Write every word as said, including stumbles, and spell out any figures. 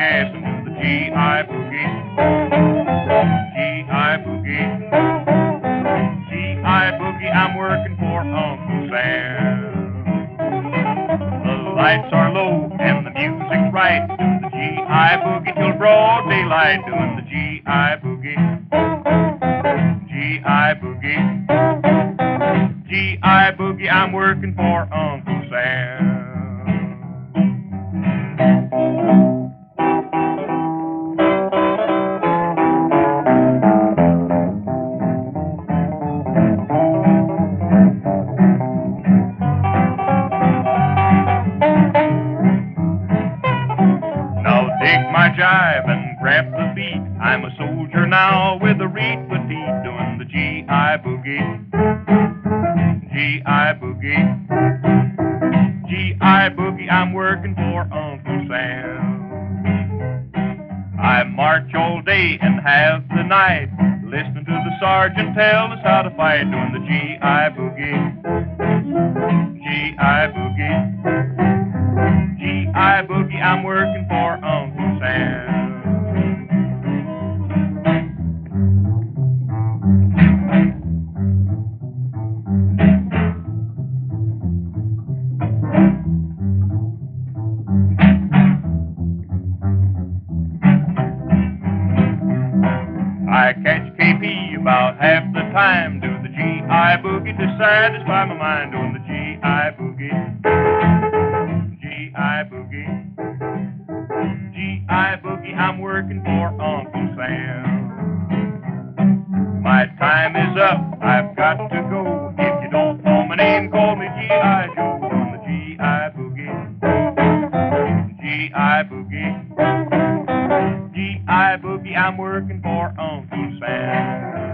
gas and do the G I boogie. G I boogie. G I boogie, I'm working for Uncle Sam. The lights are low and the music's right. Do the G I boogie till broad daylight, doing the G I boogie. G I boogie. G I boogie, I'm working for Uncle Sam. Dig my jive and grab the beat. I'm a soldier now with a reed petite, doing the G I boogie. G I boogie. G I boogie, I'm working for Uncle Sam. I march all day and have the night, listening to the sergeant tell us how to fight, doing the G I boogie. G I boogie. G I boogie, I'm working for Uncle Sam. I catch K P about half the time, do the G I boogie to satisfy my mind, doing the G I boogie. G I boogie. G I boogie, I'm working for Uncle Sam. My time is up, I've got to go. If you don't know my name, call me G I Joe, on the G I boogie. G I boogie. G I boogie, I'm working for Uncle Sam.